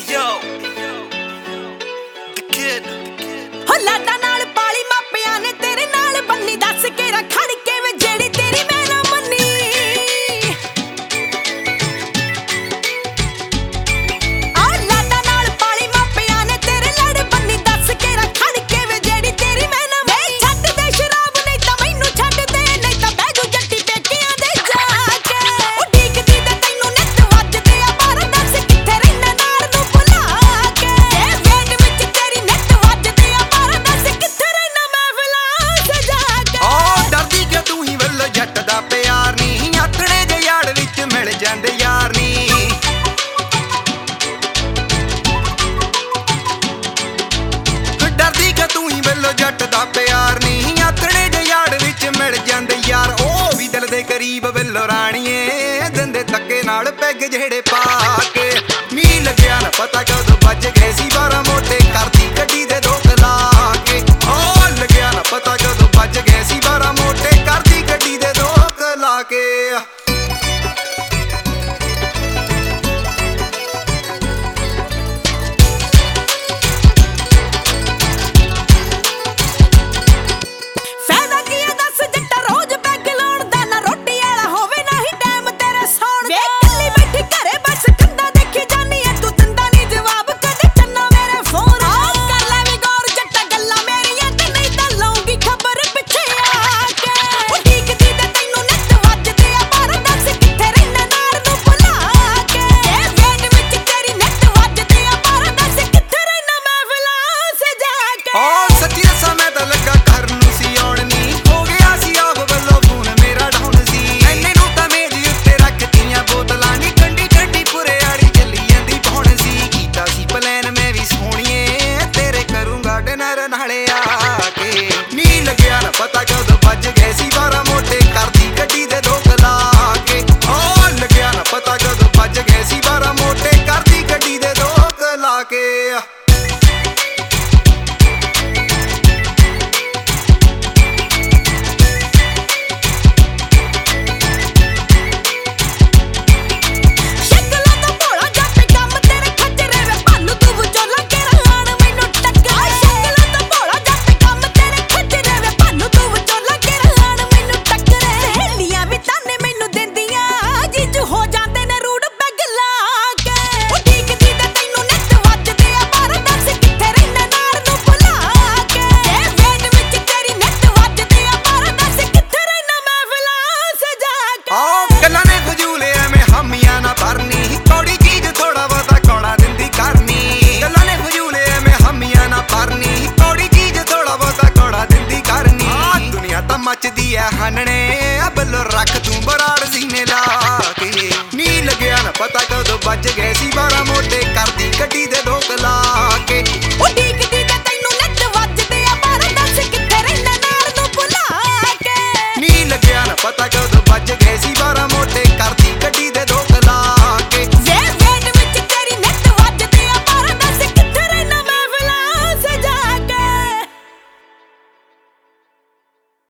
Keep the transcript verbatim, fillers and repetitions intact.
yo, the kid. ਹੋ ਲਾਡਾ ਨਾਲ ਪਾਲੀ ਮਾਪਿਆਂ ਨੇ ਤੇਰੇ ਨਾਲ ਬੰਨੀ ਦੱਸ ਕੇ ਰੱਖੜ ਕੇ ਵੇ ਜਿਹੜੀ ਤੇਰੀ ਮੈਂ ਨਾ ਮੰਨੀ ਆ ਲਾਡਾ ਨਾਲ ਪਾਲੀ ਮਾਪਿਆਂ ਨੇ ਤੇਰੇ ਲੜ ਬੰਨੀ ਦੱਸ ਕੇ ਰੱਖੜ ਕੇ ਵੇ ਜਿਹੜੀ ਤੇਰੀ ਮੈਂ ਨਾ ਮੰਨੀ ਛੱਡ ਦੇ ਸ਼ਰਾਬ ਨਹੀਂ ਤਾਂ ਮੈਨੂੰ ਛੱਡ ਦੇ ਨਹੀਂ ਤਾਂ ਬਹਿ ਜੂ ਜੱਟੀ ਪੇਕਿਆਂ ਦੇ ਜਾ ਕੇ ਉਹ ਢੀਕਦੀ ਤੇ ਤੈਨੂੰ ਨਿੱਤ ਵੱਜਦੇ ਆ ਪਰ ਦੱਸ ਕਿੱਥੇ ਰਹਿਣਾ ਨਾਲ ਨੂੰ ਭੁਲਾ ਕੇ ਇਹ ਵੇਟ ਵਿੱਚ ਤੇਰੀ ਨਿੱਤ ਵੱਜਦੇ ਆ ਪਰ ਦੱਸ ਕਿੱਥੇ ਰਹਿਣਾ ਮਹਿਫਲਾਂ ਸਜਾ ਕੇ ਓ ਡਰਦੀ ਕਿ ਤੂੰ ਹੀ ਵੱਲ ਜੱਟ ਦਾ ਪਿਆਰ ਨਹੀਂ ਆਥਣੇ ਜੇ ਯਾੜ ਵਿੱਚ ਮਿਲ ਜਾਂਦੇ ਯਾਰ ਨਹੀਂ ਡਰਦੀ ਕਿ ਤੂੰ ਹੀ ਵੱਲ ਜੱਟ ਦਾ ਪਿਆਰ ਨਹੀਂ ਆਥਣੇ ਜੇ ਯਾੜ ਵਿੱਚ ਮਿਲ ਜਾਂਦੇ ਯਾਰ ਉਹ ਵੀ ਦਿਲ ਦੇ ਕਰੀਬ ਵੱਲੋਂ ਰਾਣੀਏ ਦਿੰਦੇ ਧੱਕੇ ਨਾਲ ਪੈਗ ਜਿਹੜੇ ਪਾ ਕੇ ਨੀ ਲੱਗਿਆ ਨਾ ਪਤਾ ਕਦੋਂ ਵੱਜ ਗਏ ਸੀ ਬਾਰਾਂ ਮੋਟੇ ਕਰਦੀ ਗੱਡੀ ਦੇ ਦੋ ਲਾ ਕੇ ਓ ਲੱਗਿਆ ਨਾ ਪਤਾ ਕਦੋਂ ਵੱਜ ਗਏ ਸੀ ਬਾਰਾਂ ਮੋਟੇ ਕਰਦੀ ਗੱਡੀ ਦੇ ਦੋ ਲਾ ਕੇ ਫਾਇਦਾ ਕੀ ਹੈ ਦੱਸ ਜੱਟਾ ਰੋਜ਼ ਪੈਗ ਲਾਉਣ ਦਾ ਨਾ ਰੋਟੀ ਵਾਲਾ ਹੋਵੇ ਨਾ ਹੀ ਟਾਈਮ ਤੇਰੇ ਸੌਣ ਦਾ ਵੇ ਕੱਲੀ ਬੈਠੀ ਘਰੇ ਬਸ ਕੰਦਾ ਦੇਖੀ ਜਾਨੀ ਐ ਤੂੰ ਦਿੰਦਾ ਨਹੀਂ ਜਵਾਬ ਕਦੇ ਚੰਨਾ ਮੇਰੇ ਫੋਨ ਆ ਕਰ ਲੈ ਵੀ ਗੌਰ ਜੱਟਾ ਗੱਲਾਂ ਮੇਰੀਆਂ ਤੇ ਨਹੀਂ ਤਾਂ ਲਾਉਂਗੀ ਖਬਰ ਪਿੱਛੇ ਆ ਕੇ ਉਹ ਢੀਕਦੀ ਤੇ ਤੈਨੂੰ ਨਿੱਤ ਵੱਜਦੇ ਆ ਪਰ ਦੱਸ ਕਿੱਥੇ ਰਹਿਣਾ ਨਾਲ ਨੂੰ ਭੁਲਾ ਕੇ ਇਹ ਵੇਟ ਵਿੱਚ ਤੇਰੀ ਨਿੱਤ ਵੱਜਦੇ ਆ ਪਰ ਦੱਸ ਕਿੱਥੇ ਰਹਿਣਾ ਮਹਿਫਲਾਂ ਸਜਾ ਕੇ ਓ ਸੱਚੀ ਦੱਸਾਂ ਮੈਂ ਤਾਂ ਲੱਗਾ ਘਰ ਨੂੰ ਸੀ ਆਉਣ ਨੀ ਹੋ ਗਿਆ ਸੀ ਆਪ ਵੱਲੋਂ ਫੋਨ ਮੇਰਾ ਡਾਊਨ ਸੀ ਐਨੇ ਨੂੰ ਤਾਂ ਮੇਜ਼ ਉੱਤੇ ਰੱਖਤੀਆਂ ਬੋਤਲਾਂ ਨੀ ਠੰਡੀ ਠੰਡੀ ਪੁਰੇ ਵਾਲੀ ਚੱਲੀ ਜਾਂਦੀ ਪਹੁਣ ਸੀ ਕੀਤਾ ਸੀ ਪਲਾਨ ਮੈਂ ਵੀ ਸੋਹਣੀਏ ਤੇਰੇ ਕਰੂੰਗਾ ਡਿਨਰ ਨਾਲੇ ਆ ਕੇ ਨੀ ਲੱਗਿਆ ਨਾ ਪਤਾ ਕਦੋਂ ਵੱਜ ਗਏ ਸੀ ਬਾਰਾਂ ਮੋਟੇ ਕਰਦੀ ਗੱਡੀ ਦੇ ਦੋ ਲਾ ਕੇ ਓ ਲੱਗਿਆ ਨਾ ਪਤਾ ਕਦੋਂ ਵੱਜ ਗਏ ਸੀ ਬਾਰਾਂ ਮੋਟੇ ਕਰਦੀ ਗੱਡੀ ਦੇ ਦੋ ਲਾ ਕੇ ਸ਼ਕਲਾਂ ਦਾ ਭੋਲਾ ਜੱਟ ਕੰਮ ਤੇਰੇ ਖੱਜਰੇ ਵੇ ਭਾਨੂੰ ਤੂੰ ਵਿਚੋਲਾ ਕੇ ਰਹਾਣ ਮੈਨੂੰ ਟੱਕਰ ਸ਼ਕਲਾਂ ਦਾ ਭੋਲਾ ਜੱਟ ਕੰਮ ਤੇਰੇ ਖੱਜਰੇ ਵੇ ਭਾਨੂੰ ਤੂੰ ਵਿਚੋਲਾ ਕੇ ਰਹਾਣ ਮੈਨੂੰ ਟੱਕਰ ਸਹੇਲੀਆਂ ਵੀ ਤਾਨੇ ਮੈਨੂੰ ਦਿੰਦੀਆਂ ਜੀਜੂ ਹੋ ਜਾਂਦੇ ਨੇ ਰੂੜ ਪੈਗ ਲਾ ਕੇ ਉਹ ਢੀਕਦੀ ਤੇ ਤੈਨੂੰ ਨਿੱਤ ਵੱਜਦੇ ਆ ਪਰ ਦੱਸ ਕਿੱਥੇ ਰਹਿਣਾ ਨਾਲ ਨੂੰ ਭੁਲਾ ਕੇ ਇਹ ਵੇਟ ਵਿੱਚ ਤੇਰੀ ਨਿੱਤ ਵੱਜਦੇ ਆ ਪਰ ਦੱਸ ਕਿੱਥੇ ਰਹਿਣਾ ਮਹਿਫਲਾਂ ਸਜਾ ਕੇ ਓ ਗੱਲਾਂ ਨੇ ਫਜ਼ੂਲ ਐਵੇਂ ਹਾਮੀਆਂ ਨਾ ਭਰਨੀ ਕੌੜੀ ਚੀਜ਼ ਥੋੜਾ ਬਹੁਤਾ ਕੌੜਾ ਦਿੰਦੀ ਕਰਨੀ ਗੱਲਾਂ ਨੇ ਫਜ਼ੂਲ ਐਵੇਂ ਹਾਮੀਆਂ ਨਾ ਭਰਨੀ ਕੌੜੀ ਚੀਜ਼ ਥੋੜਾ ਬਹੁਤਾ ਕੌੜਾ ਦਿੰਦੀ ਕਰਨੀ ਆ ਦੁਨੀਆ ਤਾਂ ਮੱਚਦੀ ਐ ਹਾਨਣੇ ਆ ਬੱਲੋ ਰੱਖ ਤੂੰ ਬਰਾੜ ਸੀਨੇ ਲਾ ਕੇ ਨੀ ਲੱਗਿਆ ਨਾ ਪਤਾ ਕਦੋਂ ਵੱਜ ਗਏ ਸੀ ਬਾਰਾਂ ਮੋਟੇ